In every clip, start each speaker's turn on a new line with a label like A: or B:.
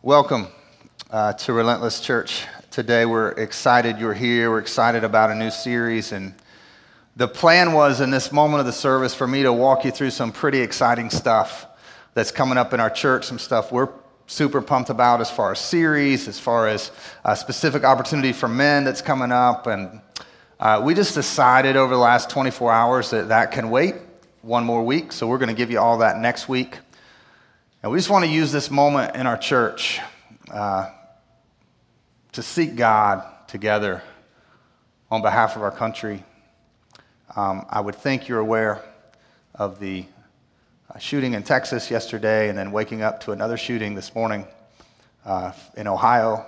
A: Welcome to Relentless Church. Today we're excited you're here. We're excited about a new series, and the plan was in this moment of the service for me to walk you through some pretty exciting stuff that's coming up in our church, some stuff we're super pumped about as far as series, as far as a specific opportunity for men that's coming up, and we just decided over the last 24 hours that can wait one more week, so we're going to give you all that next week. And we just want to use this moment in our church to seek God together on behalf of our country. I would think you're aware of the shooting in Texas yesterday and then waking up to another shooting this morning in Ohio.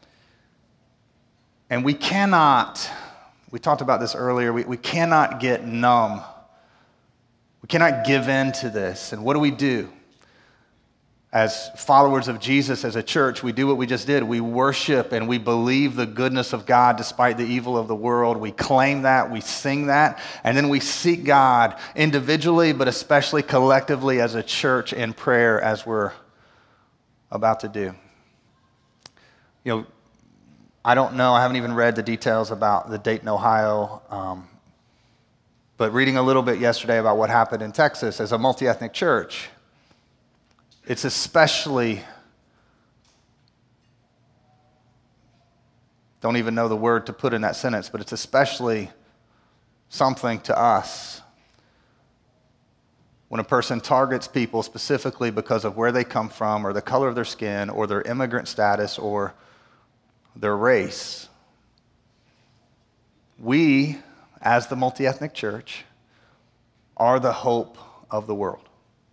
A: And we talked about this earlier, we cannot get numb. We cannot give in to this. And what do? As followers of Jesus, as a church, we do what we just did. We worship and we believe the goodness of God despite the evil of the world. We claim that, we sing that, and then we seek God individually, but especially collectively as a church in prayer as we're about to do. You know, I don't know, I haven't even read the details about the Dayton, Ohio, but reading a little bit yesterday about what happened in Texas as a multi-ethnic church, it's especially, don't even know the word to put in that sentence, but it's especially something to us when a person targets people specifically because of where they come from or the color of their skin or their immigrant status or their race. We, as the multi-ethnic church, are the hope of the world.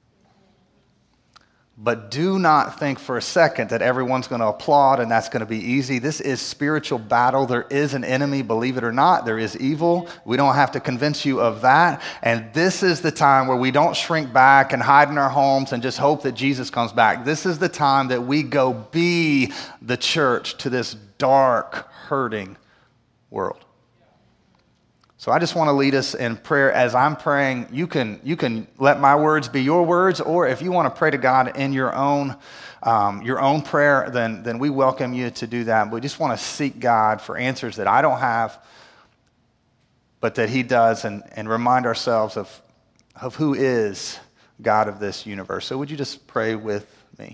A: But do not think for a second that everyone's going to applaud and that's going to be easy. This is spiritual battle. There is an enemy, believe it or not. There is evil. We don't have to convince you of that. And this is the time where we don't shrink back and hide in our homes and just hope that Jesus comes back. This is the time that we go be the church to this dark, hurting world. So I just want to lead us in prayer. As I'm praying, you can let my words be your words, or if you want to pray to God in your own prayer, then we welcome you to do that. We just want to seek God for answers that I don't have, but that He does, and remind ourselves of who is God of this universe. So would you just pray with me?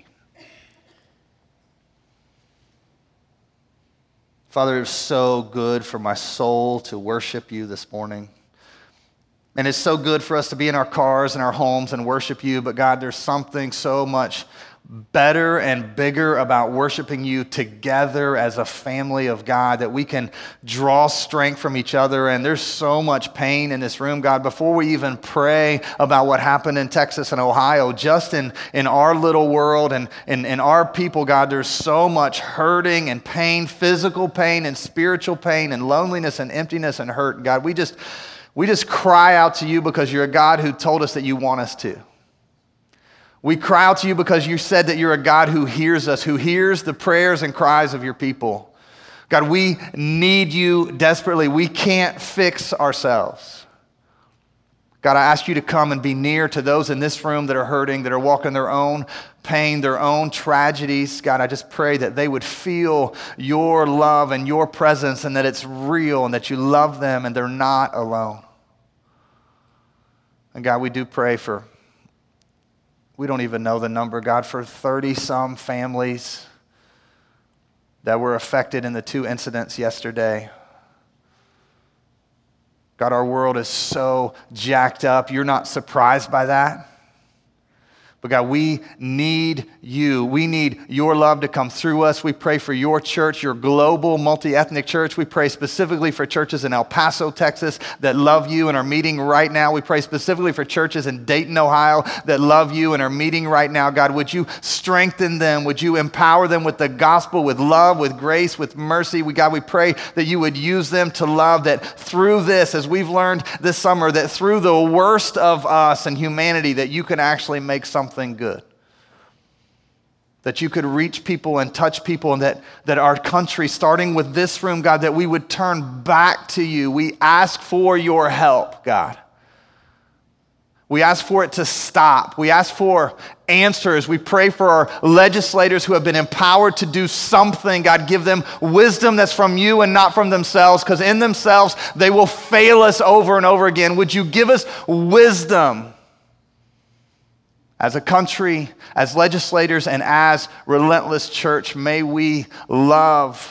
A: Father, it's so good for my soul to worship you this morning. And it's so good for us to be in our cars and our homes and worship you. But God, there's something so much better and bigger about worshiping you together as a family of God, that we can draw strength from each other. And there's so much pain in this room, God. Before we even pray about what happened in Texas and Ohio, just in our little world and in our people, God, there's so much hurting and pain, physical pain and spiritual pain and loneliness and emptiness and hurt. God, we just cry out to you because you're a God who told us that you want us to. We cry out to you because you said that you're a God who hears us, who hears the prayers and cries of your people. God, we need you desperately. We can't fix ourselves. God, I ask you to come and be near to those in this room that are hurting, that are walking their own pain, their own tragedies. God, I just pray that they would feel your love and your presence, and that it's real and that you love them and they're not alone. And God, we do pray for, we don't even know the number, God, for 30-some families that were affected in the 2 incidents yesterday. God, our world is so jacked up. You're not surprised by that. But God, we need you. We need your love to come through us. We pray for your church, your global multi-ethnic church. We pray specifically for churches in El Paso, Texas that love you and are meeting right now. We pray specifically for churches in Dayton, Ohio that love you and are meeting right now. God, would you strengthen them? Would you empower them with the gospel, with love, with grace, with mercy? God, we pray that you would use them to love, that through this, as we've learned this summer, that through the worst of us and humanity, that you can actually make something good. That you could reach people and touch people, and that our country, starting with this room, God, that we would turn back to you. We ask for your help, God. We ask for it to stop. We ask for answers. We pray for our legislators who have been empowered to do something. God, give them wisdom that's from you and not from themselves, because in themselves they will fail us over and over again. Would you give us wisdom as a country, as legislators, and as Relentless Church? May we love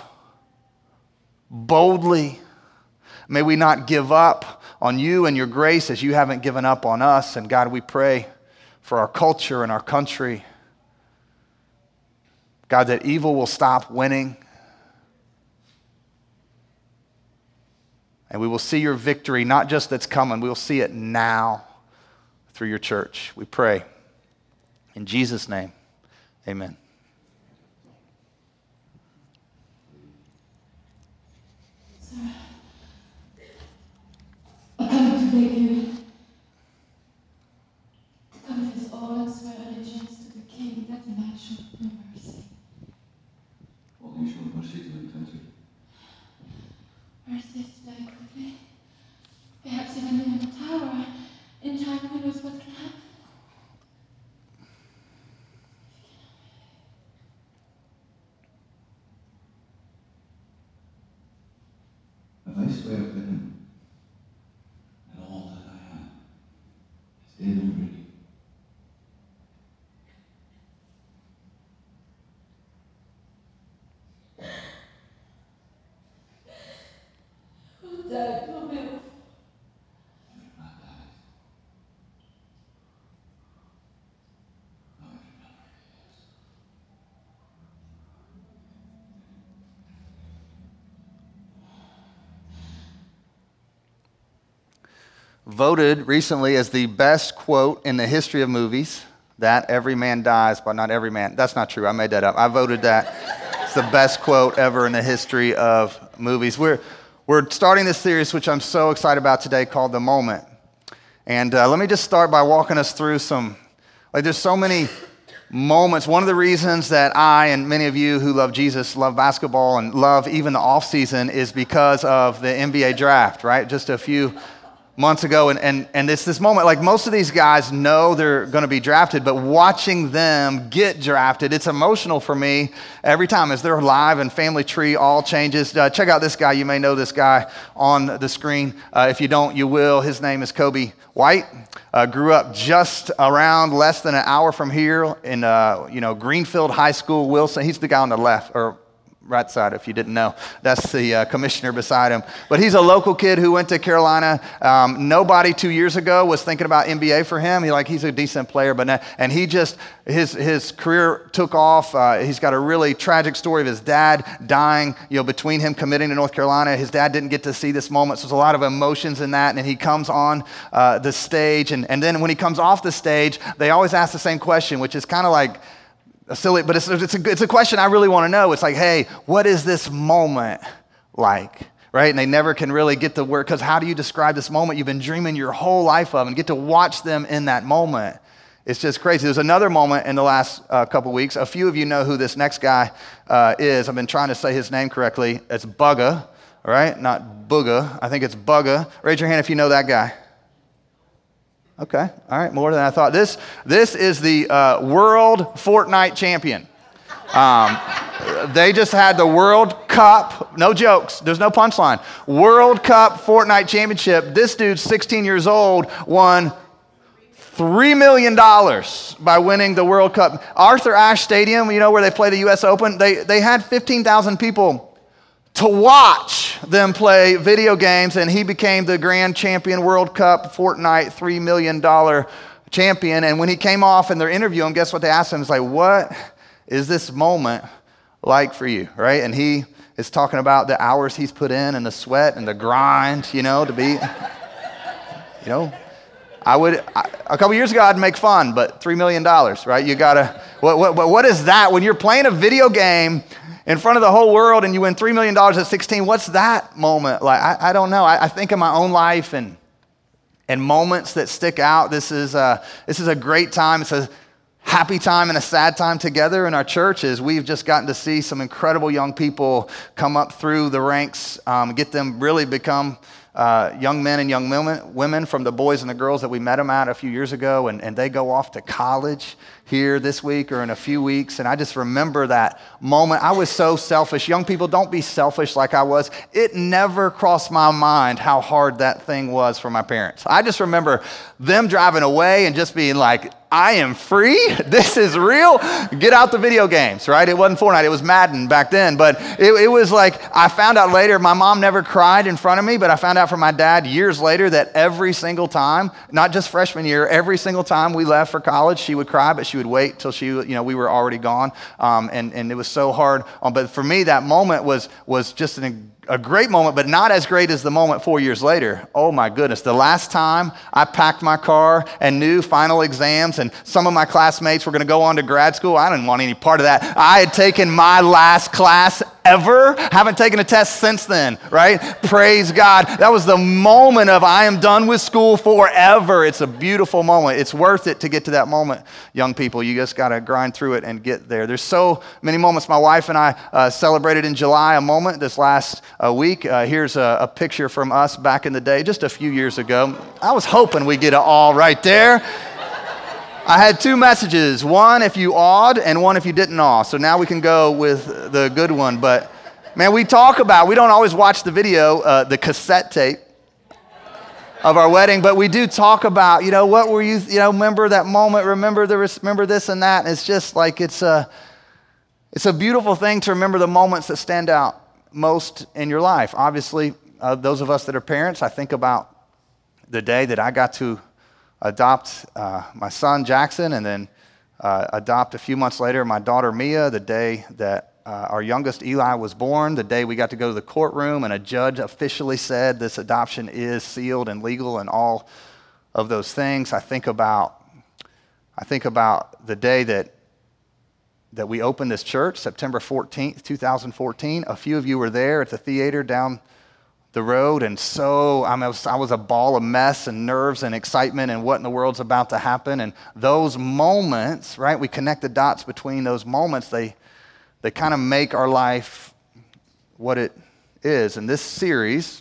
A: boldly. May we not give up on you and your grace as you haven't given up on us. And God, we pray for our culture and our country. God, that evil will stop winning. And we will see your victory, not just that's coming, we will see it now through your church. We pray. In Jesus' name, amen.
B: I come to beg you to confess all and swear allegiance to the King, that he might show no mercy.
C: Wat niet zo'n mercy to the country.
B: Mercy is very quickly. Perhaps even in a tower. In time, who knows what can happen.
C: And I swear to him and all that I am is dead already.
B: Who died for me?
A: Voted recently as the best quote in the history of movies, that every man dies, but not every man. That's not true. I made that up. I voted that. It's the best quote ever in the history of movies. We're starting this series, which I'm so excited about today, called The Moment. And let me just start by walking us through there's so many moments. One of the reasons that I and many of you who love Jesus love basketball and love even the off season is because of the NBA draft, right? Just a few months ago, and it's this moment, like most of these guys know they're going to be drafted, but watching them get drafted, it's emotional for me every time as they're live and family tree all changes. Check out this guy. You may know this guy on the screen. If you don't, you will. His name is Kobe White. Grew up just around less than an hour from here in Greenfield High School, Wilson. He's the guy on the left, or right side, if you didn't know. That's the commissioner beside him. But he's a local kid who went to Carolina. Nobody 2 years ago was thinking about NBA for him. He's a decent player, and he just, his career took off. He's got a really tragic story of his dad dying, between him committing to North Carolina. His dad didn't get to see this moment, so there's a lot of emotions in that, and he comes on the stage, and then when he comes off the stage, they always ask the same question, which is kind of like, silly, but it's a question I really want to know. It's like, hey, what is this moment like, right? And they never can really get the word, because how do you describe this moment you've been dreaming your whole life of and get to watch them in that moment? It's just crazy. There's another moment in the last couple weeks. A few of you know who this next guy is. I've been trying to say his name correctly. It's Bugga, all right? Not Booga. I think it's Bugga. Raise your hand if you know that guy. Okay, all right, more than I thought. This is the world Fortnite champion. They just had the World Cup, no jokes, there's no punchline. World Cup Fortnite championship. This dude's 16 years old, won $3 million by winning the World Cup. Arthur Ashe Stadium, where they play the U.S. Open, they had 15,000 people to watch them play video games, and he became the grand champion, World Cup, Fortnite, $3 million champion. And when he came off in their interview, and guess what they asked him? It's like, what is this moment like for you, right? And he is talking about the hours he's put in and the sweat and the grind, to be, a couple years ago, I'd make fun, but $3 million, right? You gotta, what is that? When you're playing a video game in front of the whole world and you win $3 million at 16, what's that moment like? I don't know. I think of my own life and moments that stick out. This is a great time. It's a happy time and a sad time together in our churches. We've just gotten to see some incredible young people come up through the ranks, get them really become young men and young women from the boys and the girls that we met them at a few years ago, and they go off to college here this week or in a few weeks. And I just remember that moment. I was so selfish. Young people, don't be selfish like I was. It never crossed my mind how hard that thing was for my parents. I just remember them driving away and just being like, I am free. This is real. Get out the video games, right? It wasn't Fortnite. It was Madden back then. But it was like, I found out later, my mom never cried in front of me, but I found out from my dad years later that every single time, not just freshman year, every single time we left for college, she would cry, but she would wait till we were already gone. And it was so hard. But for me, that moment was just a great moment, but not as great as the moment 4 years later. Oh my goodness. The last time I packed my car and knew final exams and some of my classmates were going to go on to grad school, I didn't want any part of that. I had taken my last class ever. Haven't taken a test since then, right? Praise God. That was the moment of I am done with school forever. It's a beautiful moment. It's worth it to get to that moment, young people. You just got to grind through it and get there. There's so many moments. My wife and I celebrated in July a moment this last week. Here's a picture from us back in the day, just a few years ago. I was hoping we'd get it all right there. I had two messages, one if you awed and one if you didn't awe. So now we can go with the good one. But man, we don't always watch the video, the cassette tape of our wedding, but we do talk about, what were you, remember that moment, remember this and that. And it's just like, it's a beautiful thing to remember the moments that stand out most in your life. Obviously, those of us that are parents, I think about the day that I got to adopt my son Jackson, and then adopt a few months later my daughter Mia, the day that our youngest Eli was born, the day we got to go to the courtroom and a judge officially said this adoption is sealed and legal and all of those things. I think about the day that we opened this church, September 14th, 2014. A few of you were there at the theater down the road, and so I was a ball of mess and nerves and excitement and what in the world's about to happen. And those moments, right, we connect the dots between those moments. They kind of make our life what it is. And this series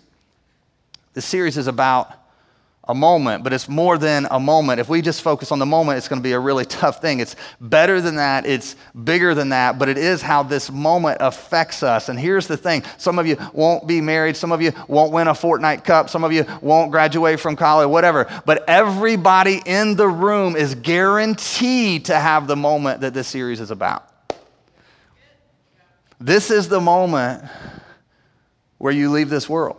A: is about a moment, but it's more than a moment. If we just focus on the moment, it's going to be a really tough thing. It's better than that. It's bigger than that, but it is how this moment affects us. And here's the thing. Some of you won't be married. Some of you won't win a Fortnite Cup. Some of you won't graduate from college, whatever. But everybody in the room is guaranteed to have the moment that this series is about. This is the moment where you leave this world.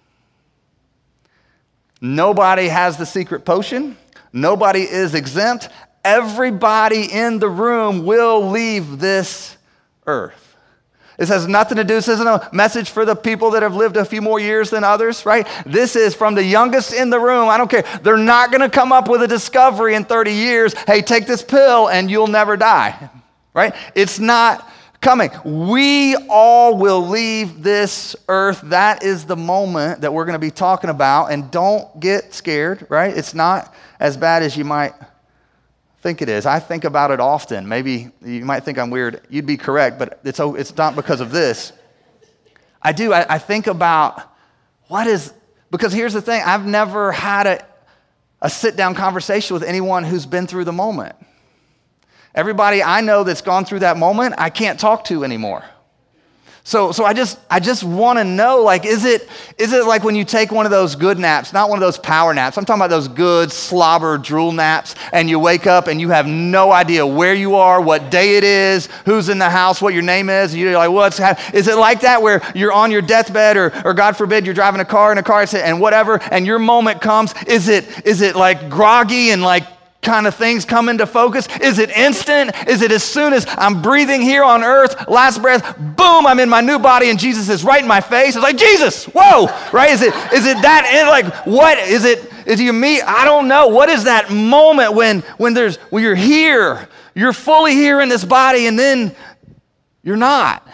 A: Nobody has the secret potion. Nobody is exempt. Everybody in the room will leave this earth. This has nothing to do, this isn't a message for the people that have lived a few more years than others, right? This is from the youngest in the room. I don't care. They're not going to come up with a discovery in 30 years. Hey, take this pill and you'll never die, right? It's not coming. We all will leave this earth. That is the moment that we're going to be talking about. And don't get scared, right? It's not as bad as you might think it is. I think about it often. Maybe you might think I'm weird. You'd be correct, but it's not because of this. I do. I think about because here's the thing. I've never had a sit-down conversation with anyone who's been through the moment. Everybody I know that's gone through that moment, I can't talk to anymore. So I just want to know, like, is it like when you take one of those good naps, not one of those power naps. I'm talking about those good slobber drool naps, and you wake up and you have no idea where you are, what day it is, who's in the house, what your name is, and you're like, what's happening? Is it like that where you're on your deathbed, or God forbid you're driving a car in a car accident and whatever, and your moment comes? Is it like groggy and like kind of things come into focus? Is it instant? Is it as soon as I'm breathing here on earth, last breath, boom, I'm in my new body and Jesus is right in my face? It's like, Jesus, whoa, right? Is it that, like, what is it? Is you me? I don't know. What is that moment when you're here, you're fully here in this body, and then you're not?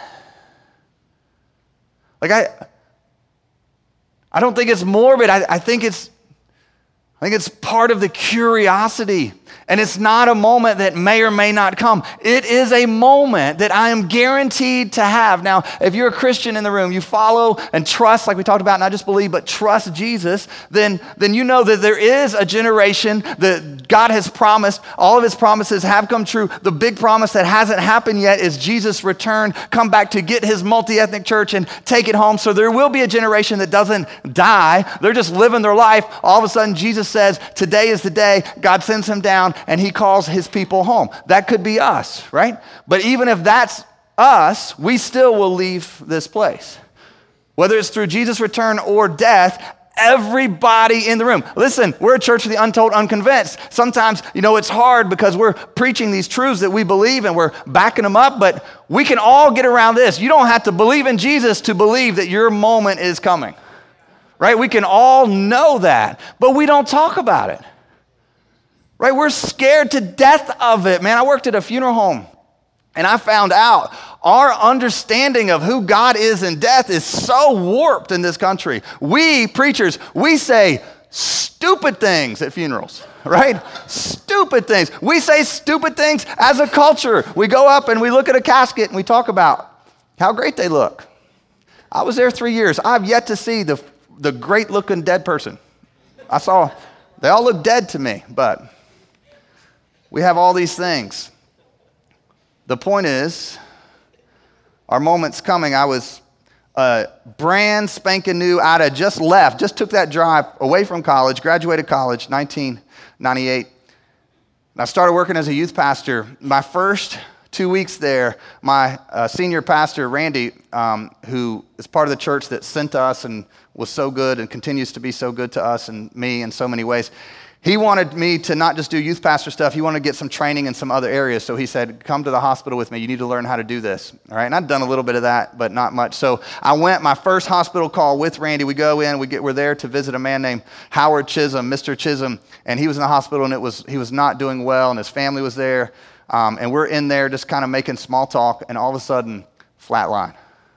A: Like, I don't think it's morbid. I think it's part of the curiosity And it's not a moment that may or may not come. It is a moment that I am guaranteed to have. Now, if you're a Christian in the room, you follow and trust, like we talked about, not just believe, but trust Jesus, then you know that there is a generation that God has promised. All of his promises have come true. The big promise that hasn't happened yet is Jesus' return, come back to get his multi-ethnic church and take it home. So there will be a generation that doesn't die. They're just living their life. All of a sudden, Jesus says, today is the day. God sends him down, and he calls his people home. That could be us, right? But even if that's us, we still will leave this place. Whether it's through Jesus' return or death, everybody in the room. Listen, we're a church of the untold, unconvinced. Sometimes, it's hard because we're preaching these truths that we believe and we're backing them up, but we can all get around this. You don't have to believe in Jesus to believe that your moment is coming, right? We can all know that, but we don't talk about it. Right, we're scared to death of it. Man, I worked at a funeral home, and I found out our understanding of who God is in death is so warped in this country. We preachers, we say stupid things at funerals, right? Stupid things. We say stupid things as a culture. We go up and we look at a casket and we talk about how great they look. I was there 3 years. I've yet to see the great-looking dead person. They all look dead to me, but we have all these things. The point is, our moment's coming. I was brand spanking new. I'd have just left, just took that drive away from college, graduated college, 1998. And I started working as a youth pastor. My first 2 weeks there, my senior pastor, Randy, who is part of the church that sent us and was so good and continues to be so good to us and me in so many ways, he wanted me to not just do youth pastor stuff. He wanted to get some training in some other areas. So he said, come to the hospital with me. You need to learn how to do this. All right. And I'd done a little bit of that, but not much. So I went, my first hospital call with Randy. We go in, we're there to visit a man named Howard Chisholm, Mr. Chisholm. And he was in the hospital and he was not doing well and his family was there. And we're in there just kind of making small talk. And all of a sudden, flatline.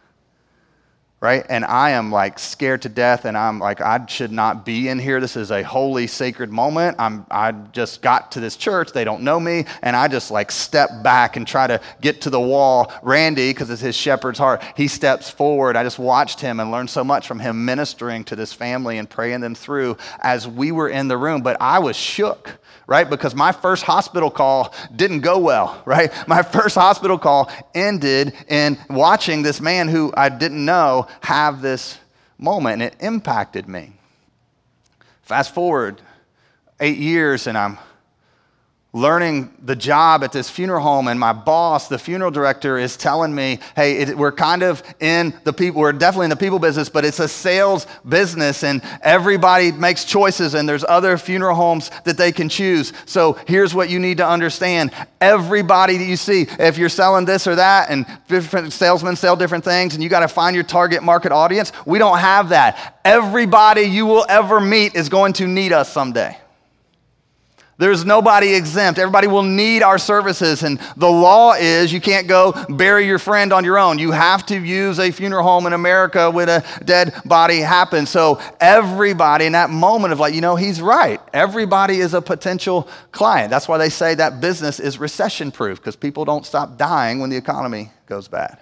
A: Right? And I am like scared to death, and I'm like, I should not be in here. This is a holy, sacred moment. I just got to this church. They don't know me. And I just like step back and try to get to the wall. Randy, because it's his shepherd's heart, he steps forward. I just watched him and learned so much from him ministering to this family and praying them through as we were in the room. But I was shook. Right? Because my first hospital call didn't go well, right? My first hospital call ended in watching this man who I didn't know have this moment, and it impacted me. Fast forward 8 years, and I'm learning the job at this funeral home, and my boss, the funeral director, is telling me, hey, we're definitely in the people business, but it's a sales business, and everybody makes choices, and there's other funeral homes that they can choose. So here's what you need to understand. Everybody that you see, if you're selling this or that, and different salesmen sell different things, and you got to find your target market audience, we don't have that. Everybody you will ever meet is going to need us someday. There's nobody exempt. Everybody will need our services. And the law is you can't go bury your friend on your own. You have to use a funeral home in America when a dead body happens. So everybody in that moment of like, he's right. Everybody is a potential client. That's why they say that business is recession proof, because people don't stop dying when the economy goes bad.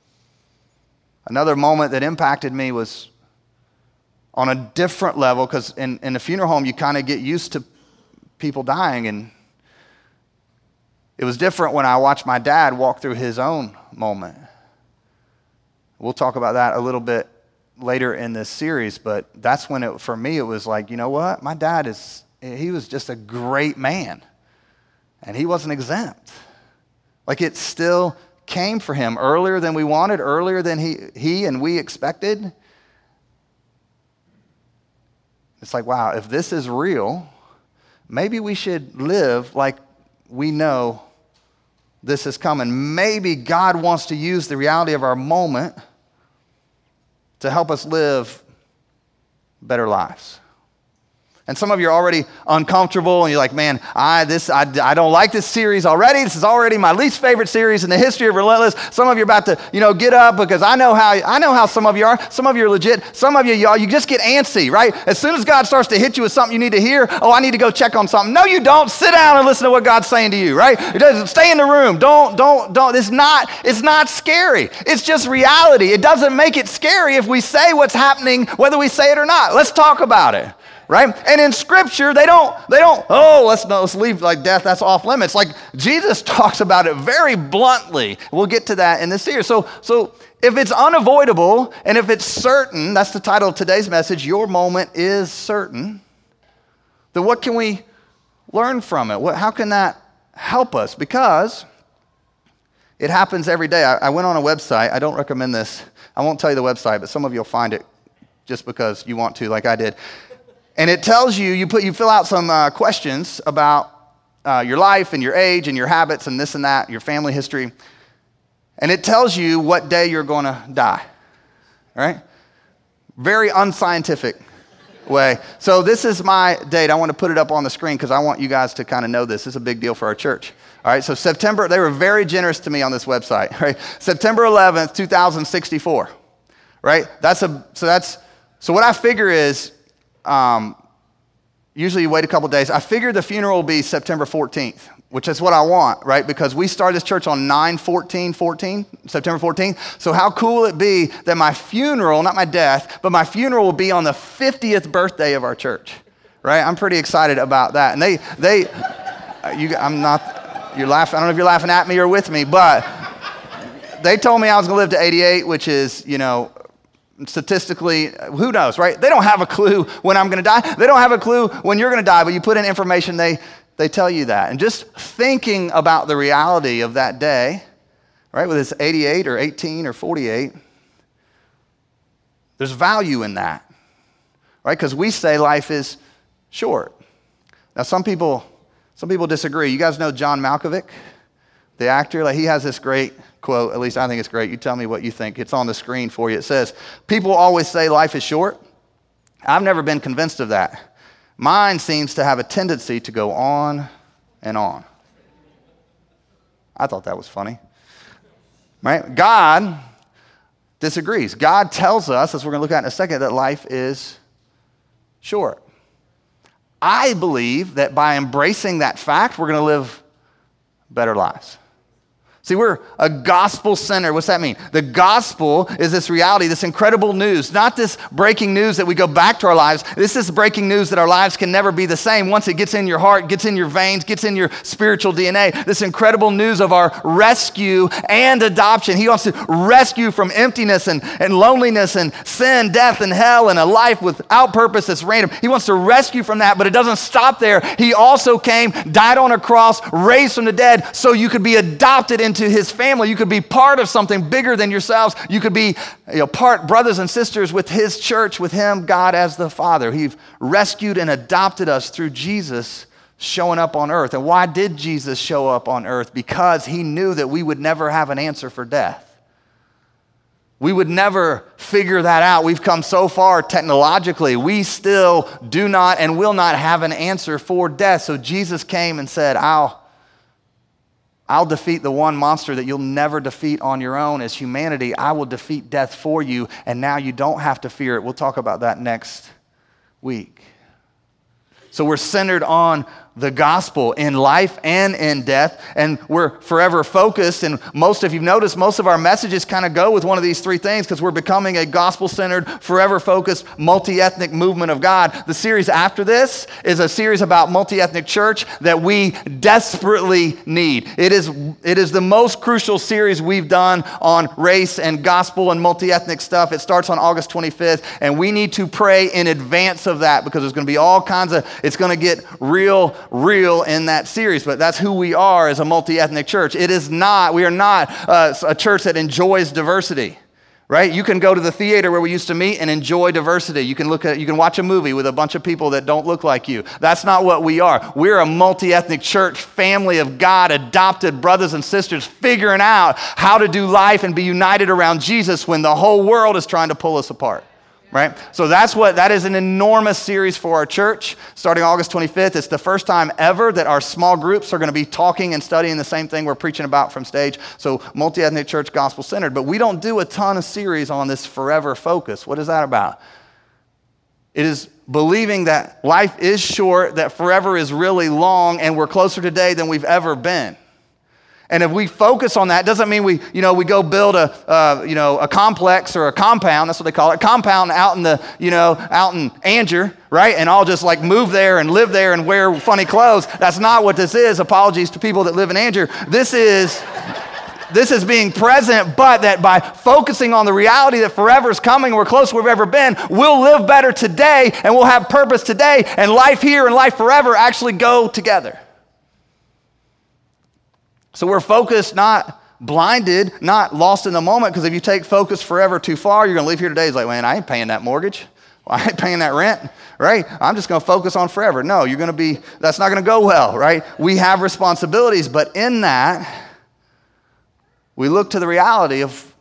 A: Another moment that impacted me was on a different level, because in the funeral home, you kind of get used to people dying, and it was different when I watched my dad walk through his own moment. We'll talk about that a little bit later in this series, but that's when for me it was like, you know what? My dad he was just a great man, and he wasn't exempt. Like, it still came for him earlier than we wanted, earlier than he and we expected. It's like, wow, if this is real, maybe we should live like we know this is coming. Maybe God wants to use the reality of our moment to help us live better lives. And some of you are already uncomfortable, and you're like, man, I don't like this series already. This is already my least favorite series in the history of Relentless. Some of you are about to, get up because I know how some of you are. Some of you are legit. Some of you, y'all, you just get antsy, right? As soon as God starts to hit you with something you need to hear, I need to go check on something. No, you don't. Sit down and listen to what God's saying to you, right? It doesn't stay in the room. Don't. It's not scary. It's just reality. It doesn't make it scary if we say what's happening, whether we say it or not. Let's talk about it. Right? And in Scripture, they don't, let's leave like death, that's off limits. Like Jesus talks about it very bluntly. We'll get to that in this series. So if it's unavoidable and if it's certain, that's the title of today's message, your moment is certain, then what can we learn from it? How can that help us? Because it happens every day. I went on a website. I don't recommend this. I won't tell you the website, but some of you will find it just because you want to, like I did. And it tells you fill out some questions about your life and your age and your habits and this and that, your family history. And it tells you what day you're going to die, all right? Very unscientific way. So this is my date. I want to put it up on the screen because I want you guys to kind of know this. This is a big deal for our church. All right, so September, they were very generous to me on this website, right? September 11th, 2064, right? So what I figure is, usually you wait a couple days. I figured the funeral will be September 14th, which is what I want, right? Because we started this church on 9/14/14, September 14th. So how cool would it be that my funeral, not my death, but my funeral will be on the 50th birthday of our church, right? I'm pretty excited about that. And you're laughing. I don't know if you're laughing at me or with me, but they told me I was going to live to 88, which is, statistically, who knows, right? They don't have a clue when I'm going to die. They don't have a clue when you're going to die, but you put in information, they tell you that. And just thinking about the reality of that day, right, whether it's 88 or 18 or 48, there's value in that, right? Because we say life is short. Now, some people disagree. You guys know John Malkovich, the actor? Like, he has this great quote, at least I think it's great. You tell me what you think. It's on the screen for you. It says, people always say life is short. I've never been convinced of that. Mine seems to have a tendency to go on and on. I thought that was funny. Right? God disagrees. God tells us, as we're going to look at in a second, that life is short. I believe that by embracing that fact, we're going to live better lives. See, we're a gospel center. What's that mean? The gospel is this reality, this incredible news, not this breaking news that we go back to our lives. This is breaking news that our lives can never be the same once it gets in your heart, gets in your veins, gets in your spiritual DNA. This incredible news of our rescue and adoption. He wants to rescue from emptiness and loneliness and sin, death, and hell, and a life without purpose that's random. He wants to rescue from that, but it doesn't stop there. He also came, died on a cross, raised from the dead, so you could be adopted into his family. You could be part of something bigger than yourselves. You could be part brothers and sisters with his church, with him, God as the Father. He rescued and adopted us through Jesus showing up on earth. And why did Jesus show up on earth? Because he knew that we would never have an answer for death. We would never figure that out. We've come so far technologically. We still do not and will not have an answer for death. So Jesus came and said, I'll defeat the one monster that you'll never defeat on your own as humanity. I will defeat death for you, and now you don't have to fear it. We'll talk about that next week. So we're centered on the gospel in life and in death, and we're forever focused. And if you've noticed, most of our messages kind of go with one of these three things because we're becoming a gospel-centered, forever-focused, multi-ethnic movement of God. The series after this is a series about multi-ethnic church that we desperately need. It is the most crucial series we've done on race and gospel and multi-ethnic stuff. It starts on August 25th, and we need to pray in advance of that because there's going to be all kinds of, it's going to get real in that series, but that's who we are as a multi-ethnic church. We are not a church that enjoys diversity, right? You can go to the theater where we used to meet and enjoy diversity. You can watch a movie with a bunch of people that don't look like you. That's not what we are. We're a multi-ethnic church, family of God, adopted brothers and sisters, figuring out how to do life and be united around Jesus when the whole world is trying to pull us apart. Right? So that is an enormous series for our church starting August 25th. It's the first time ever that our small groups are going to be talking and studying the same thing we're preaching about from stage. So multi-ethnic church, gospel-centered. But we don't do a ton of series on this forever focus. What is that about? It is believing that life is short, that forever is really long, and we're closer today than we've ever been. And if we focus on that, doesn't mean we go build a complex or a compound. That's what they call it, compound out in Anger, right? And I'll just like move there and live there and wear funny clothes. That's not what this is. Apologies to people that live in Anger. This is being present, but that by focusing on the reality that forever is coming, we're closer than we've ever been, we'll live better today and we'll have purpose today, and life here and life forever actually go together. So we're focused, not blinded, not lost in the moment, because if you take focus forever too far, you're going to leave here today. It's like, man, I ain't paying that mortgage. I ain't paying that rent, right? I'm just going to focus on forever. No, that's not going to go well, right? We have responsibilities, but in that, we look to the reality of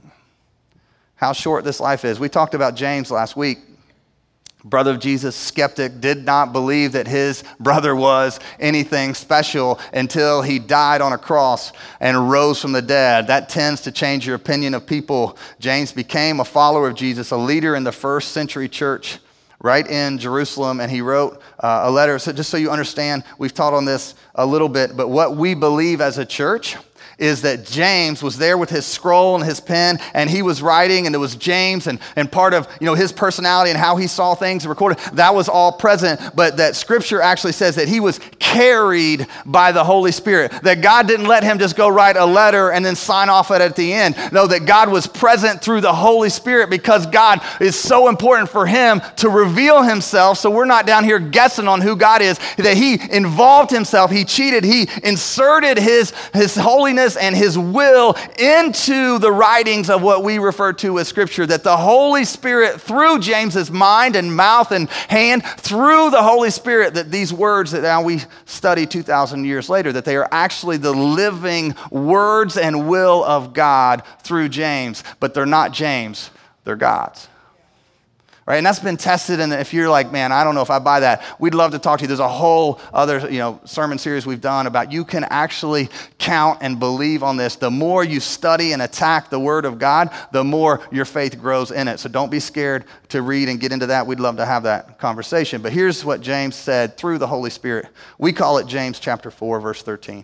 A: how short this life is. We talked about James last week. Brother of Jesus, skeptic, did not believe that his brother was anything special until he died on a cross and rose from the dead. That tends to change your opinion of people. James became a follower of Jesus, a leader in the first century church right in Jerusalem, and he wrote a letter. So just so you understand, we've taught on this a little bit, but what we believe as a church is that James was there with his scroll and his pen, and he was writing, and it was James, and part of his personality and how he saw things and recorded, that was all present, but that Scripture actually says that he was carried by the Holy Spirit, that God didn't let him just go write a letter and then sign off it at the end. No, that God was present through the Holy Spirit, because God is so important for him to reveal himself, so we're not down here guessing on who God is, that he involved himself, he cheated, he inserted his holiness and his will into the writings of what we refer to as Scripture, that the Holy Spirit, through James's mind and mouth and hand, through the Holy Spirit, that these words that now we study 2,000 years later, that they are actually the living words and will of God through James, but they're not James, they're God's. Right? And that's been tested, and if you're like, man, I don't know if I buy that, we'd love to talk to you. There's a whole other sermon series we've done about you can actually count and believe on this. The more you study and attack the Word of God, the more your faith grows in it. So don't be scared to read and get into that. We'd love to have that conversation. But here's what James said through the Holy Spirit. We call it James chapter 4, verse 13.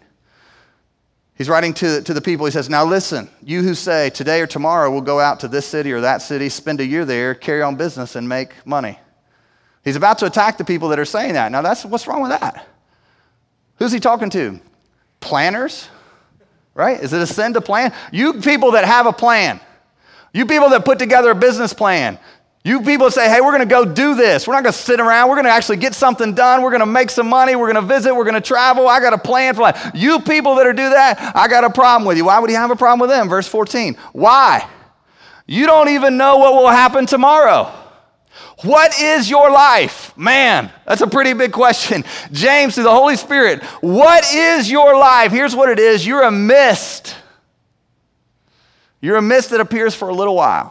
A: He's writing to the people. He says, now listen, you who say today or tomorrow we'll go out to this city or that city, spend a year there, carry on business, and make money. He's about to attack the people that are saying that. Now what's wrong with that? Who's he talking to? Planners? Right? Is it a sin to plan? You people that have a plan. You people that put together a business plan. You people say, hey, we're going to go do this. We're not going to sit around. We're going to actually get something done. We're going to make some money. We're going to visit. We're going to travel. I got a plan for life. You people that are do that, I got a problem with you. Why would he have a problem with them? Verse 14. Why? You don't even know what will happen tomorrow. What is your life? Man, that's a pretty big question. James, through the Holy Spirit, what is your life? Here's what it is. You're a mist. You're a mist that appears for a little while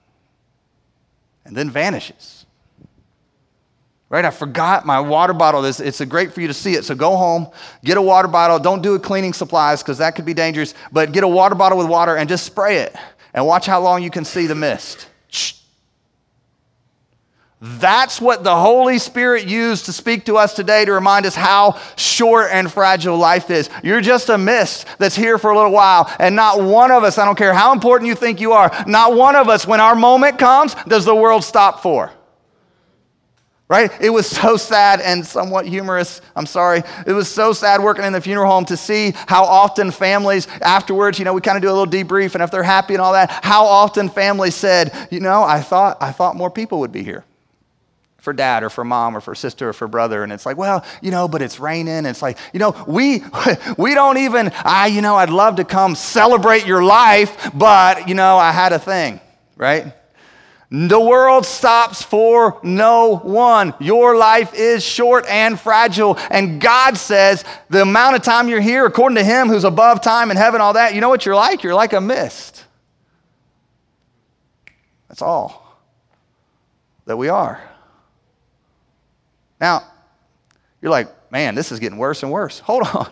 A: and then vanishes. Right? I forgot my water bottle. It's great for you to see it. So go home, get a water bottle. Don't do it cleaning supplies because that could be dangerous. But get a water bottle with water and just spray it. And watch how long you can see the mist. That's what the Holy Spirit used to speak to us today to remind us how short and fragile life is. You're just a mist that's here for a little while, and not one of us, I don't care how important you think you are, not one of us, when our moment comes, does the world stop for. Right? It was so sad and somewhat humorous. I'm sorry. It was so sad working in the funeral home to see how often families afterwards, we kind of do a little debrief, and if they're happy and all that, how often families said, I thought more people would be here. For dad or for mom or for sister or for brother. And it's like, well, but it's raining. It's like, we don't even, I'd love to come celebrate your life, but, I had a thing, right? The world stops for no one. Your life is short and fragile. And God says the amount of time you're here, according to him who's above time and heaven, all that, you know what you're like? You're like a mist. That's all. that we are. Now, you're like, man, this is getting worse and worse. Hold on.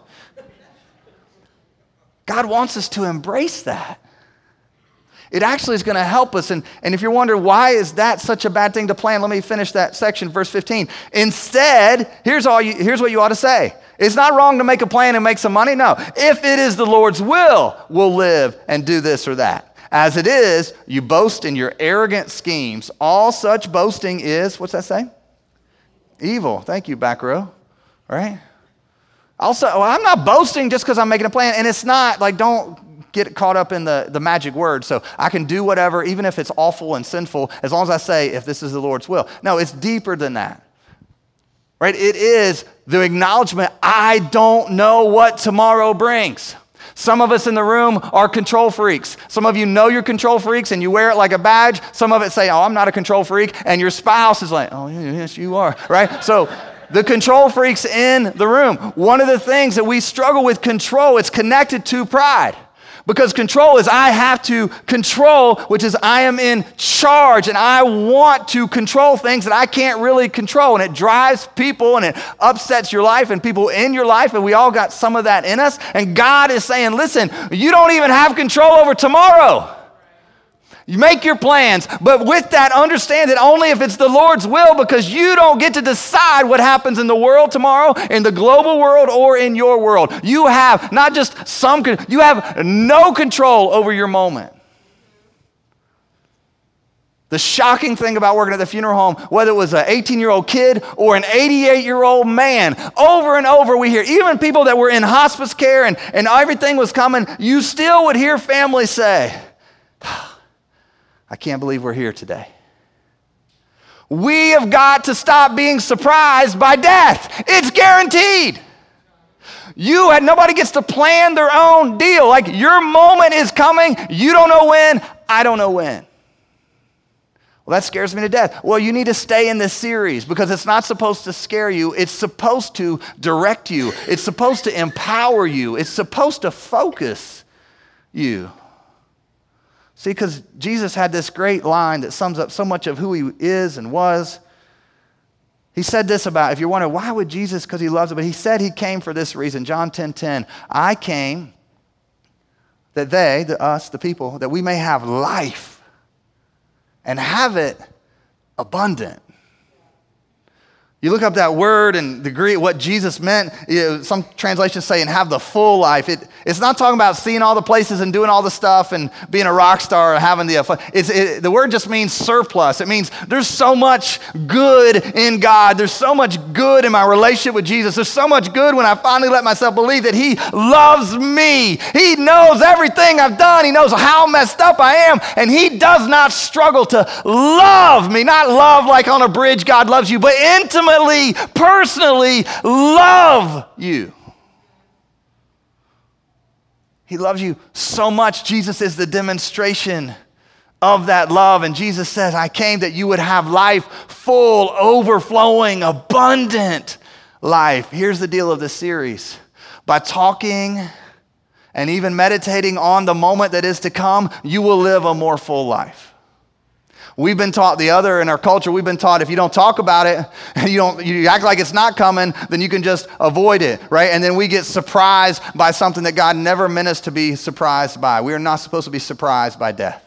A: God wants us to embrace that. It actually is going to help us. And if you're wondering, why is that such a bad thing to plan? Let me finish that section, verse 15. Instead, here's what you ought to say. It's not wrong to make a plan and make some money. No. If it is the Lord's will, we'll live and do this or that. As it is, you boast in your arrogant schemes. All such boasting is, what's that say? Evil. Thank you, back row. Right? Also, I'm not boasting just because I'm making a plan. And it's not like, don't get caught up in the magic word. So I can do whatever, even if it's awful and sinful, as long as I say, if this is the Lord's will. No, it's deeper than that. Right? It is the acknowledgement, I don't know what tomorrow brings. Some of us in the room are control freaks. Some of you know you're control freaks and you wear it like a badge. Some of it say, oh, I'm not a control freak. And your spouse is like, oh, yes, you are. Right? So the control freaks in the room. One of the things that we struggle with control, it's connected to pride. Because control is I have to control, which is I am in charge and I want to control things that I can't really control. And it drives people and it upsets your life and people in your life, and we all got some of that in us. And God is saying, listen, you don't even have control over tomorrow. You make your plans, but with that, understand that only if it's the Lord's will, because you don't get to decide what happens in the world tomorrow, in the global world, or in your world. You have not just you have no control over your moment. The shocking thing about working at the funeral home, whether it was an 18-year-old kid or an 88-year-old man, over and over we hear, even people that were in hospice care and everything was coming, you still would hear families say, I can't believe we're here today. We have got to stop being surprised by death. It's guaranteed. Nobody gets to plan their own deal. Like your moment is coming. You don't know when. I don't know when. Well, that scares me to death. Well, you need to stay in this series because it's not supposed to scare you. It's supposed to direct you. It's supposed to empower you. It's supposed to focus you. See, because Jesus had this great line that sums up so much of who he is and was. He said this about, if you're wondering, why would Jesus, because he loves it, but he said he came for this reason. John 10:10, I came that us, the people, that we may have life and have it abundant. You look up that word and the Greek, what Jesus meant, some translations say, and have the full life. It's not talking about seeing all the places and doing all the stuff and being a rock star or having the fun. The word just means surplus. It means there's so much good in God. There's so much good in my relationship with Jesus. There's so much good when I finally let myself believe that he loves me. He knows everything I've done. He knows how messed up I am. And he does not struggle to love me. Not love like on a bridge, God loves you, but intimately, personally love you. He loves you so much. Jesus is the demonstration of that love. And Jesus says, I came that you would have life, full, overflowing, abundant life. Here's the deal of this series. By talking and even meditating on the moment that is to come, you will live a more full life. We've been taught in our culture, we've been taught if you don't talk about it and you act like it's not coming, then you can just avoid it, right? And then we get surprised by something that God never meant us to be surprised by. We are not supposed to be surprised by death.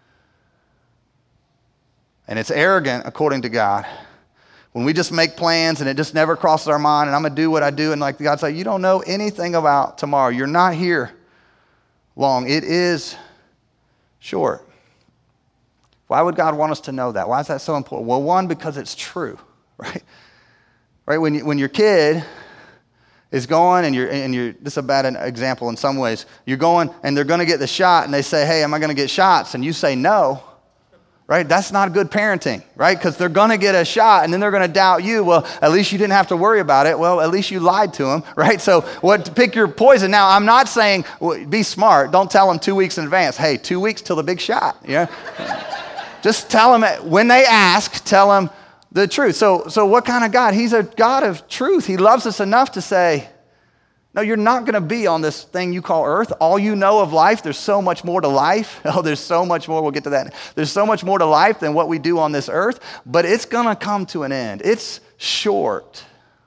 A: And it's arrogant, according to God, when we just make plans and it just never crosses our mind and I'm going to do what I do. And like God's like, you don't know anything about tomorrow. You're not here long. It is short. Why would God want us to know that? Why is that so important? Well, one, because it's true, right? Right? When your kid is going and you're this is a bad example in some ways. You're going and they're going to get the shot and they say, hey, am I going to get shots? And you say no, right? That's not good parenting, right? Because they're going to get a shot and then they're going to doubt you. Well, at least you didn't have to worry about it. Well, at least you lied to them, right? So pick your poison. Now, I'm not saying be smart. Don't tell them 2 weeks in advance. Hey, 2 weeks till the big shot, yeah? Just tell them, when they ask, tell them the truth. So what kind of God? He's a God of truth. He loves us enough to say, No, you're not going to be on this thing you call earth. All you know of life, there's so much more to life. Oh, there's so much more. We'll get to that. There's so much more to life than what we do on this earth, but it's going to come to an end. It's short.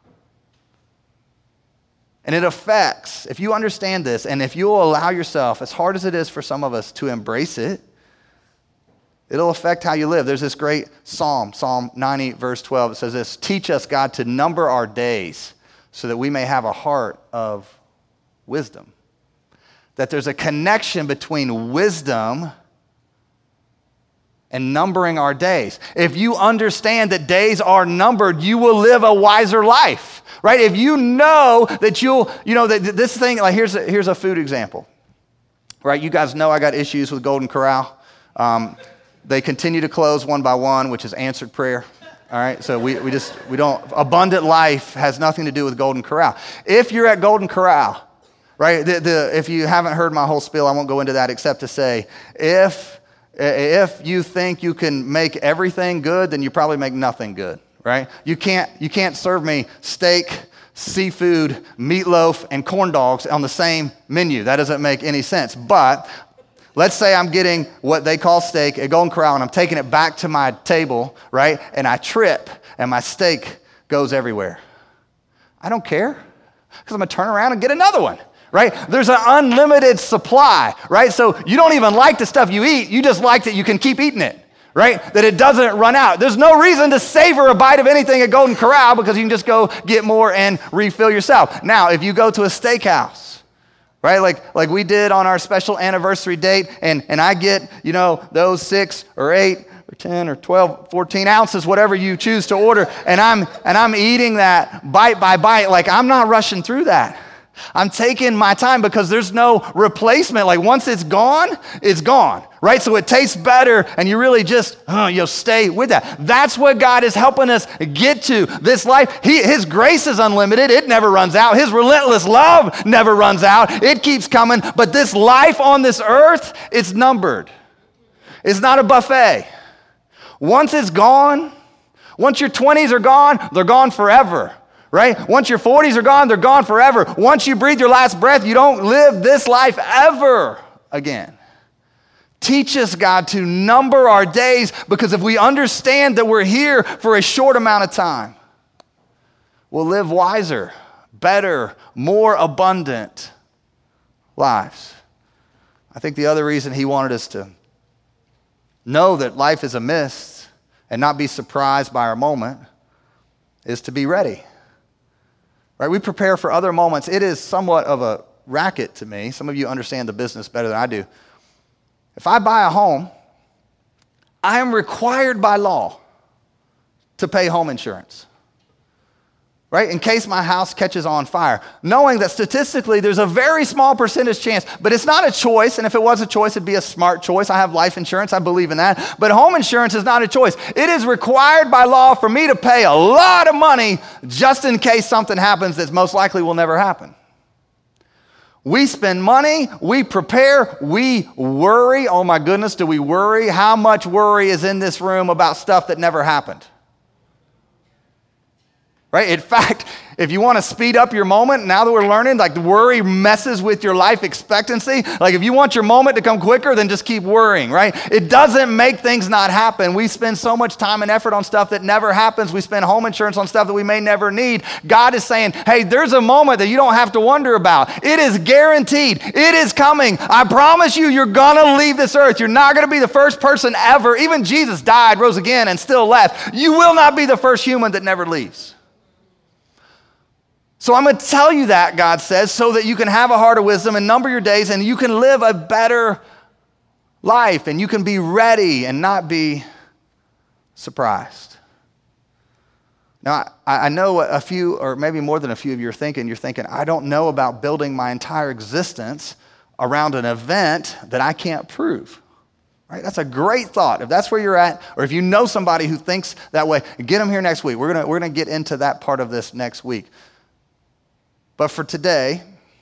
A: And it affects, if you understand this, and if you'll allow yourself, as hard as it is for some of us to embrace it, it'll affect how you live. There's this great psalm, Psalm 90, verse 12. It says this, teach us, God, to number our days so that we may have a heart of wisdom. That there's a connection between wisdom and numbering our days. If you understand that days are numbered, you will live a wiser life, right? If you know that that this thing, like here's a food example, right? You guys know I got issues with Golden Corral. They continue to close one by one, which is answered prayer. All right, so we don't, abundant life has nothing to do with Golden Corral. If you're at Golden Corral, right, if you haven't heard my whole spiel, I won't go into that except to say, if you think you can make everything good, then you probably make nothing good, right? You can't serve me steak, seafood, meatloaf, and corn dogs on the same menu. That doesn't make any sense. But let's say I'm getting what they call steak at Golden Corral, and I'm taking it back to my table, right? And I trip, and my steak goes everywhere. I don't care, because I'm going to turn around and get another one, right? There's an unlimited supply, right? So you don't even like the stuff you eat. You just like that you can keep eating it, right? That it doesn't run out. There's no reason to savor a bite of anything at Golden Corral because you can just go get more and refill yourself. Now, if you go to a steakhouse, right, like we did on our special anniversary date, and I get, those 6 or 8 or 10 or 12, 14 ounces, whatever you choose to order, and I'm eating that bite by bite, like I'm not rushing through that. I'm taking my time because there's no replacement. Like once it's gone, right? So it tastes better, and you really just, you'll stay with that. That's what God is helping us get to. This life, His grace is unlimited. It never runs out. His relentless love never runs out. It keeps coming. But this life on this earth, it's numbered. It's not a buffet. Once it's gone, once your 20s are gone, they're gone forever. Right? Once your 40s are gone, they're gone forever. Once you breathe your last breath, you don't live this life ever again. Teach us, God, to number our days, because if we understand that we're here for a short amount of time, we'll live wiser, better, more abundant lives. I think the other reason He wanted us to know that life is a mist and not be surprised by our moment is to be ready. Right? We prepare for other moments. It is somewhat of a racket to me. Some of you understand the business better than I do. If I buy a home, I am required by law to pay home insurance. Right? In case my house catches on fire. Knowing that statistically there's a very small percentage chance, but it's not a choice, and if it was a choice, it'd be a smart choice. I have life insurance, I believe in that. But home insurance is not a choice. It is required by law for me to pay a lot of money just in case something happens that most likely will never happen. We spend money, we prepare, we worry. Oh my goodness, do we worry? How much worry is in this room about stuff that never happened? Right? In fact, if you want to speed up your moment, now that we're learning, like the worry messes with your life expectancy. Like if you want your moment to come quicker, then just keep worrying, right? It doesn't make things not happen. We spend so much time and effort on stuff that never happens. We spend home insurance on stuff that we may never need. God is saying, hey, there's a moment that you don't have to wonder about. It is guaranteed. It is coming. I promise you, you're going to leave this earth. You're not going to be the first person ever. Even Jesus died, rose again, and still left. You will not be the first human that never leaves. So I'm going to tell you that, God says, so that you can have a heart of wisdom and number your days, and you can live a better life, and you can be ready and not be surprised. Now, I know a few, or maybe more than a few of you are thinking, I don't know about building my entire existence around an event that I can't prove. Right? That's a great thought. If that's where you're at, or if you know somebody who thinks that way, get them here next week. We're going to get into that part of this next week. But for today,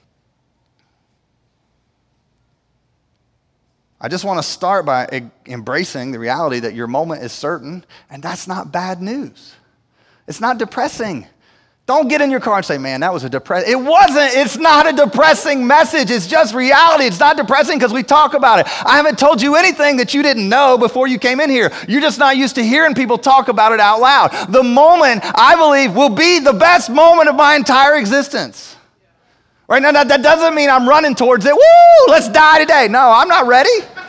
A: I just want to start by embracing the reality that your moment is certain, and that's not bad news. It's not depressing Don't get in your car and say, man, that was a depressing. It wasn't. It's not a depressing message. It's just reality. It's not depressing because we talk about it. I haven't told you anything that you didn't know before you came in here. You're just not used to hearing people talk about it out loud. The moment, I believe, will be the best moment of my entire existence. Right now, that doesn't mean I'm running towards it. Woo, let's die today. No, I'm not ready.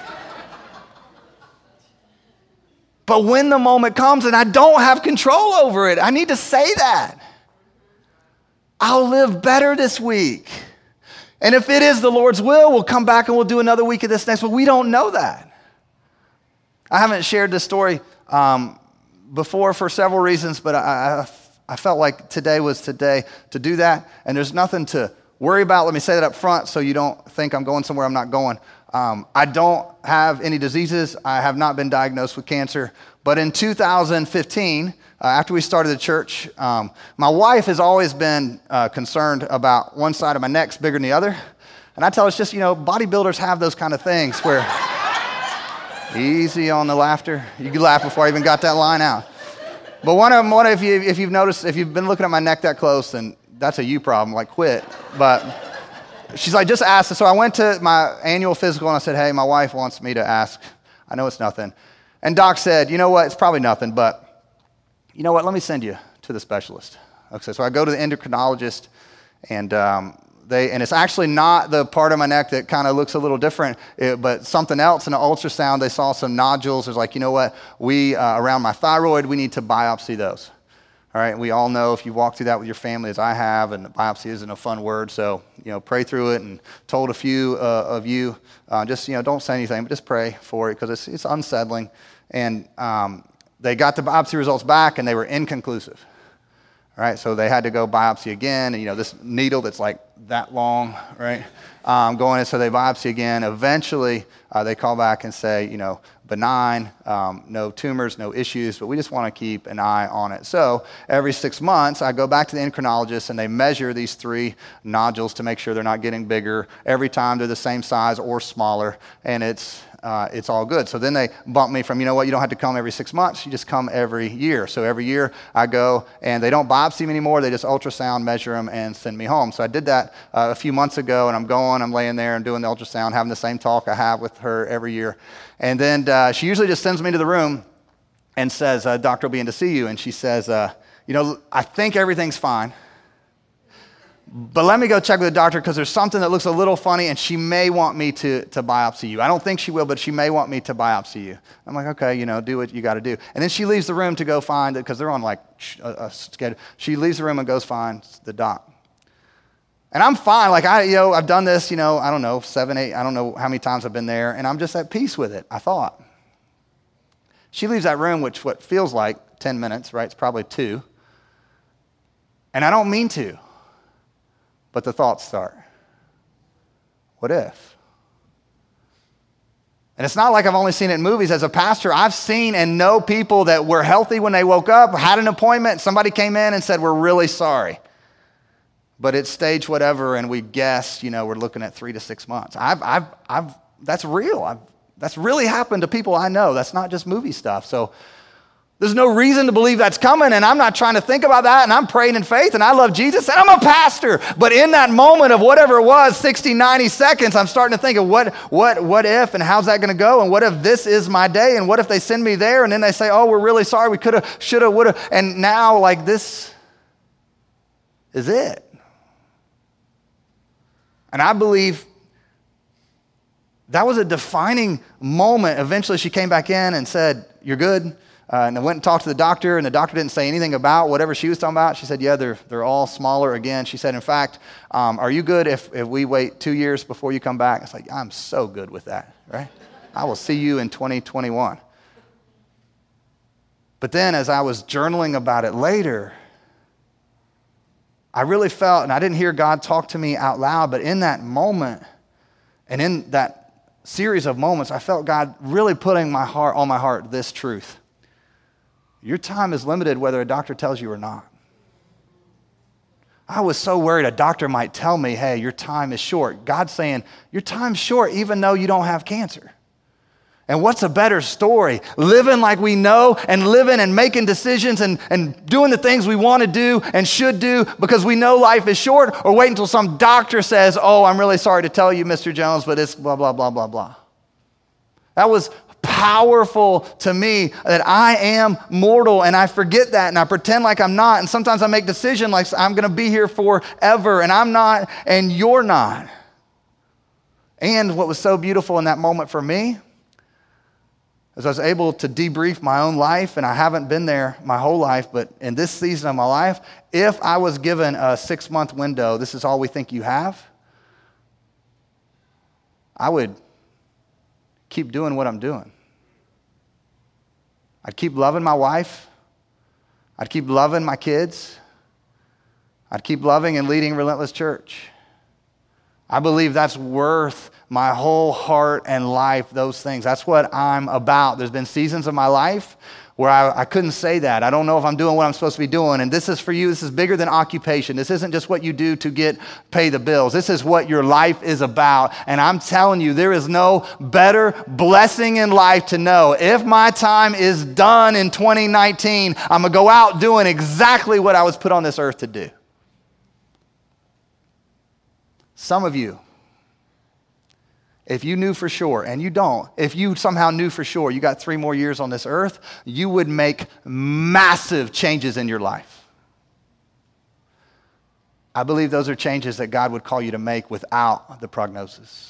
A: But when the moment comes and I don't have control over it, I need to say that. I'll live better this week. And if it is the Lord's will, we'll come back and we'll do another week of this next, but we don't know that. I haven't shared this story before for several reasons, but I felt like today was today to do that, and there's nothing to worry about. Let me say that up front so you don't think I'm going somewhere I'm not going. I don't have any diseases. I have not been diagnosed with cancer. But in 2015, after we started the church, my wife has always been concerned about one side of my neck's bigger than the other. And I tell her it's just, bodybuilders have those kind of things where, easy on the laughter. You could laugh before I even got that line out. But if you've noticed, if you've been looking at my neck that close, then that's a you problem, like quit. But she's like, just ask. So I went to my annual physical and I said, hey, my wife wants me to ask. I know it's nothing. And doc said, you know what, it's probably nothing, but you know what, let me send you to the specialist. Okay, so I go to the endocrinologist, and it's actually not the part of my neck that kind of looks a little different, but something else. In an ultrasound, they saw some nodules. There's like, you know what, around my thyroid, we need to biopsy those. All right, we all know if you walk through that with your family, as I have, and biopsy isn't a fun word, so, pray through it, and told a few of you, just, don't say anything, but just pray for it, because it's unsettling. And they got the biopsy results back, and they were inconclusive. All right, so they had to go biopsy again, and, this needle that's like that long, right, going in, so they biopsy again. Eventually, they call back and say, benign, no tumors, no issues, but we just want to keep an eye on it. So every 6 months, I go back to the endocrinologist, and they measure these 3 nodules to make sure they're not getting bigger. Every time they're the same size or smaller, and it's all good. So then they bump me from, you don't have to come every 6 months, you just come every year. So every year I go, and they don't biopsy me anymore, they just ultrasound, measure them, and send me home. So I did that a few months ago, and I'm laying there and doing the ultrasound, having the same talk I have with her every year. And then she usually just sends me to the room and says, doctor will be in to see you. And she says, I think everything's fine, but let me go check with the doctor because there's something that looks a little funny, and she may want me to biopsy you. I don't think she will, but she may want me to biopsy you. I'm like, okay, do what you got to do. And then she leaves the room to go find it because they're on like a schedule. She leaves the room and goes find the doc. And I'm fine. Like I've done this, I don't know, 7, 8, I don't know how many times I've been there, and I'm just at peace with it, I thought. She leaves that room, which what feels like 10 minutes, right? It's probably 2. And I don't mean to. But the thoughts start. What if? And it's not like I've only seen it in movies. As a pastor, I've seen and know people that were healthy when they woke up, had an appointment, somebody came in and said, we're really sorry. But it's stage whatever, and we guessed, we're looking at 3 to 6 months. That's real. That's really happened to people I know. That's not just movie stuff. So there's no reason to believe that's coming, and I'm not trying to think about that, and I'm praying in faith, and I love Jesus, and I'm a pastor. But in that moment of whatever it was, 60, 90 seconds, I'm starting to think of what if, and how's that going to go, and what if this is my day, and what if they send me there, and then they say, oh, we're really sorry, we could have, should have, would have, and now, like, this is it. And I believe that was a defining moment. Eventually, she came back in and said, you're good. And I went and talked to the doctor, and the doctor didn't say anything about whatever she was talking about. She said, yeah, they're all smaller again. She said, in fact, are you good if we wait 2 years before you come back? It's like, I'm so good with that, right? I will see you in 2021. But then as I was journaling about it later, I really felt, and I didn't hear God talk to me out loud, but in that moment and in that series of moments, I felt God really putting on my heart this truth. Your time is limited whether a doctor tells you or not. I was so worried a doctor might tell me, hey, your time is short. God's saying, your time's short even though you don't have cancer. And what's a better story? Living like we know and living and making decisions and doing the things we want to do and should do because we know life is short, or wait until some doctor says, oh, I'm really sorry to tell you, Mr. Jones, but it's blah, blah, blah, blah, blah. That was powerful to me, that I am mortal and I forget that and I pretend like I'm not. And sometimes I make decisions like I'm going to be here forever and I'm not and you're not. And what was so beautiful in that moment for me is I was able to debrief my own life, and I haven't been there my whole life, but in this season of my life, if I was given a 6-month window, this is all we think you have, I would keep doing what I'm doing. I'd keep loving my wife. I'd keep loving my kids. I'd keep loving and leading Relentless Church. I believe that's worth my whole heart and life, those things. That's what I'm about. There's been seasons of my life where I couldn't say that. I don't know if I'm doing what I'm supposed to be doing. And this is for you. This is bigger than occupation. This isn't just what you do to pay the bills. This is what your life is about. And I'm telling you, there is no better blessing in life to know. If my time is done in 2019, I'm going to go out doing exactly what I was put on this earth to do. Some of you, if you knew for sure, and you don't, if you somehow knew for sure you got 3 more years on this earth, you would make massive changes in your life. I believe those are changes that God would call you to make without the prognosis.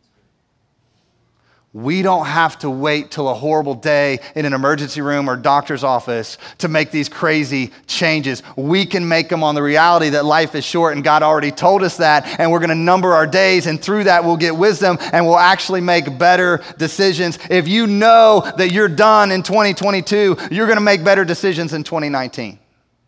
A: We don't have to wait till a horrible day in an emergency room or doctor's office to make these crazy changes. We can make them on the reality that life is short, and God already told us that, and we're going to number our days, and through that we'll get wisdom and we'll actually make better decisions. If you know that you're done in 2022, you're going to make better decisions in 2019.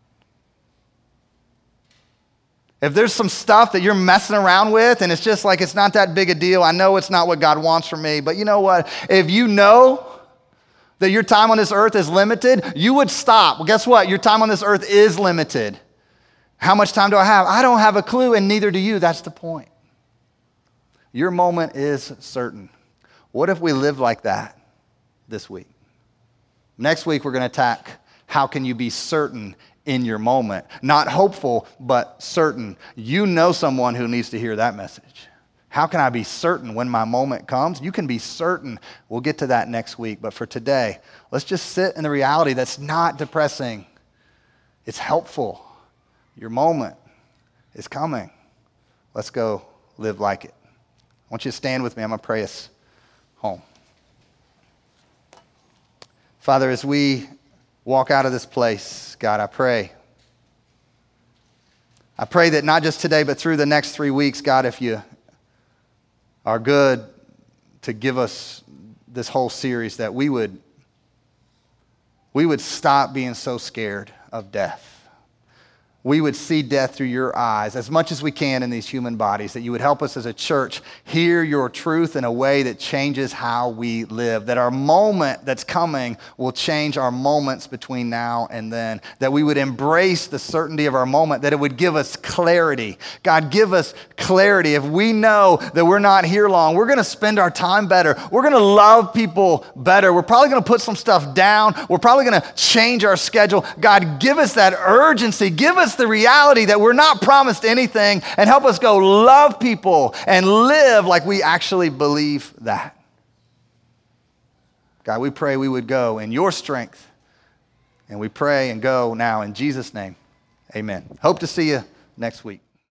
A: If there's some stuff that you're messing around with and it's just like it's not that big a deal, I know it's not what God wants from me, but you know what? If you know that your time on this earth is limited, you would stop. Well, guess what? Your time on this earth is limited. How much time do I have? I don't have a clue, and neither do you. That's the point. Your moment is certain. What if we lived like that this week? Next week, we're going to attack how can you be certain in your moment. Not hopeful, but certain. You know someone who needs to hear that message. How can I be certain when my moment comes? You can be certain. We'll get to that next week. But for today, let's just sit in the reality that's not depressing. It's helpful. Your moment is coming. Let's go live like it. I want you to stand with me. I'm going to pray us home. Father, as we walk out of this place, God, I pray that not just today, but through the next 3 weeks, God, if you are good to give us this whole series, that we would stop being so scared of death. We would see death through your eyes as much as we can in these human bodies, that you would help us as a church hear your truth in a way that changes how we live, that our moment that's coming will change our moments between now and then, that we would embrace the certainty of our moment, that it would give us clarity. God, give us clarity. If we know that we're not here long, we're going to spend our time better. We're going to love people better. We're probably going to put some stuff down. We're probably going to change our schedule. God, give us that urgency. Give us the reality that we're not promised anything, and help us go love people and live like we actually believe that. God, we pray we would go in your strength, and we pray and go now in Jesus' name. Amen. Hope to see you next week.